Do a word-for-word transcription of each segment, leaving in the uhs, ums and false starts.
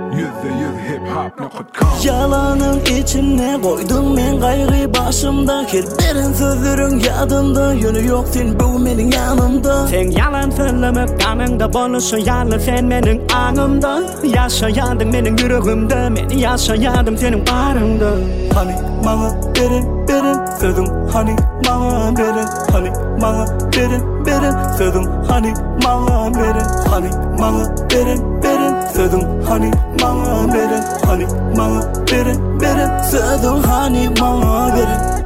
yüzde yüz hip hop nokta com. Yalanın içine koydum men gayrı başımda. Her birin sözlerin yadımda. Yönü yok sen bu menin yanımda. Sen yalan söylemek kanında buluşu yalan sen menin anımda. Yaşayandın menin yüreğimde. Men yaşayadım senin barında. Hani bana verin verin sözüm. Hani bana verin. Hani bana verin verin sözüm. Hani bana verin. Hani bana verin verin sözüm. Hani bana verin. Hani bana verin verin sözüm. Hani bana verin.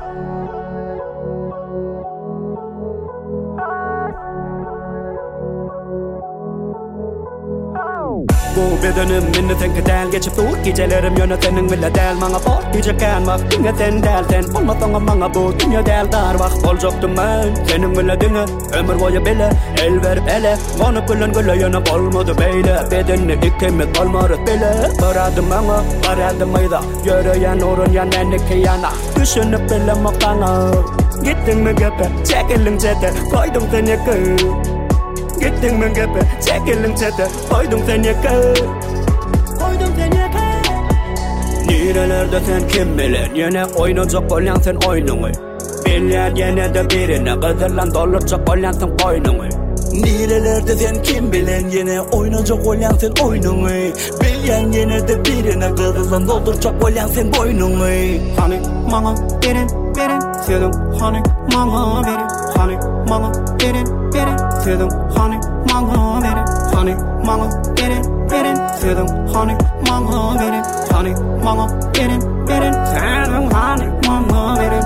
Bu bedenim minni tenki del geçip dur. Gecelerim yönetenin bile del. Mana bor geceken bak dinleten del. Sen olmadan mana bu dünya del dar vakt olacaktım ben. Senin bile dinle ömür boyu bile. El verip ele konup gülen güle yönüp olmadı beyle. Bedenini ikimi kalmarız bile. Baradım bana baradım ayda. Yürüyen orun yan en iki yana. Düşünüp bile makana. Gittin mi gepe çekilin çete. Koydum seni kız. Gittin mi gepe çekilin çete. Koydum seni kız. Koydum seni kız. Nerelerde sen kim bilen. Yine oynayacak olan sen oyununu. Bilen yine de birine kızırlan dolduracak olan sen koynunu. Nerelerde sen kim bilen. Yine oynayacak olan sen oyununu. Bilen yine de birine kızırlan dolduracak olan sen boynunu. Hani bana verin verin sözüm. Hani bana verin. Hani bana verin verin sözüm. Hani bana verin. Hani bana verin verin sözüm. Hani bana verin. Hani bana verin verin sözüm. Hani bana verin.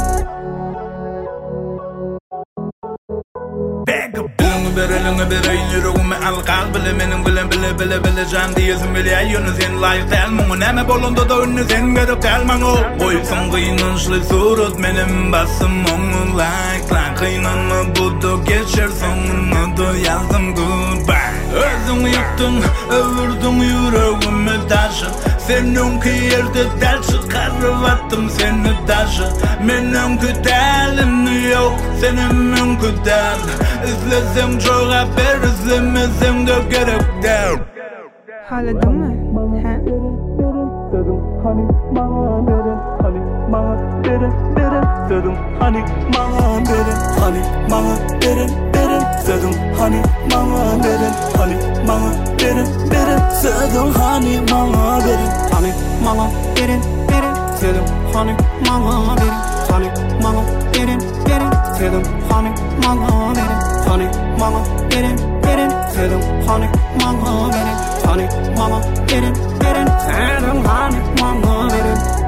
Elini vereyim yüreğime al kalbile menin bilen bile bile bile can diyesin bile yönü sen layık değil mi? Neme bolunda da önüne sen gerek değil mi? Koyupsan kıyınışlı surat benim basım onu like like kıyınanı budu geçer sonunu da yazdım goodbye. Özüm yıktın övürdün yüreğime taşı. Seninki yerde del çıkarıp attım seni taşı. Benimki delim yok seninki del. İzlesem çok haber izlemesem de gerek değil. Hala değil mi? He? Sözüm hani bana verin. Hani bana verin verin sözüm. Hani bana verin. Hani bana verin verin sözüm. Hani bana verin. Hani bana verin verin sözüm. Hani bana verin. Hani bana verin verin sözüm. Hani bana verin. Hani bana verin verin sözüm. Hani bana verin. Hani bana verin verin sözüm. Hani bana verin. Hani bana verin verin sözüm. Hani bana verin.